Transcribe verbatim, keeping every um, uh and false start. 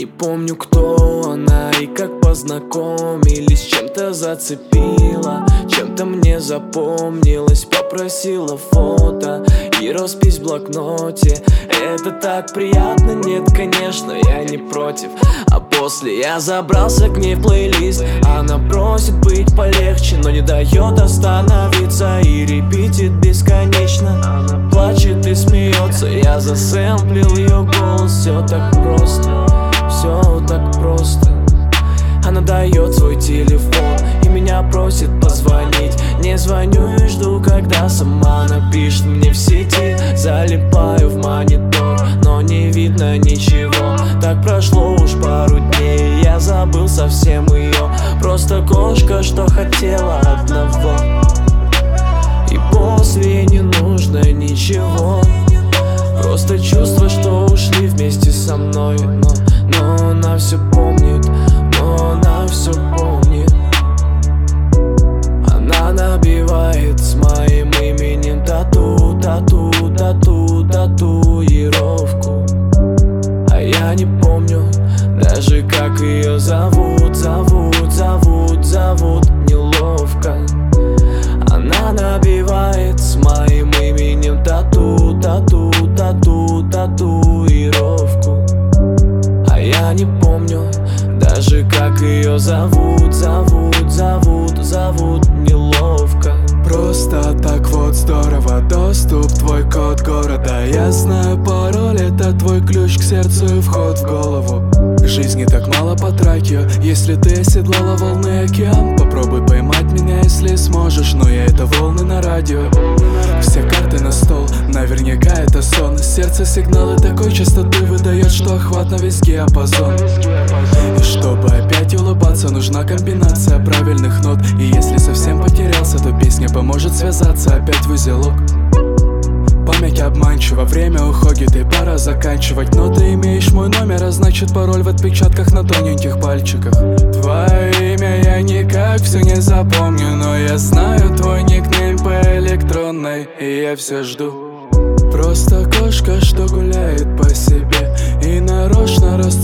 Не помню, кто она и как познакомились. Чем-то зацепила, чем-то мне запомнилось. Попросила фото и роспись в блокноте. Это так приятно, нет, конечно, я не против. А после я забрался к ней в плейлист. Она просит быть полегче, но не дает остановиться и репитит бесконечно. Она плачет и смеется, я засэмплил ее голос. Все так просто, все так просто. Она дает свой телефон и меня просит позвонить. Не звоню и жду, когда сама напишет мне в сети. Залипаю в монитор, но не видно ничего. Так прошло уж пару дней, я забыл совсем ее. Просто кошка, что хотела одного, и после не нужно ничего. Просто чувство, что ушли вместе со мной. Но, но она все помнит, но она все помнит. Она набивает с моим именем тату, тату, тату, татуировку. А я не помню даже, как ее зовут, зовут, зовут, зовут. Неловко. Она набивает с моим именем тату, тату, тату, татуировку. А я не помню даже, как ее зовут, зовут, зовут, зовут. Неловко. Просто так вот здорово. Доступ, твой код города. Я знаю пароль, это твой ключ к сердцу и вход в голову. Жизни так мало по тракию. Если ты оседлала волны океан, попробуй поймать меня, если сможешь. Но я это волны на радио. Все карты на стол, наверняка это сон. Сердце сигналы такой частоты выдает, что охват на весь диапазон. И чтобы опять улыбаться, нужна комбинация правильных нот. И если совсем потерялся, то песня поможет связаться опять в узелок. Память обманчива, время уходит и пора заканчивать. Но ты имеешь мой номер, а значит пароль в отпечатках на тоненьких пальчиках. Твое имя я никак все не запомню, но я знаю твой никнейм по электронной, и я все жду. Просто кошка, что гуляет по себе и нарочно растет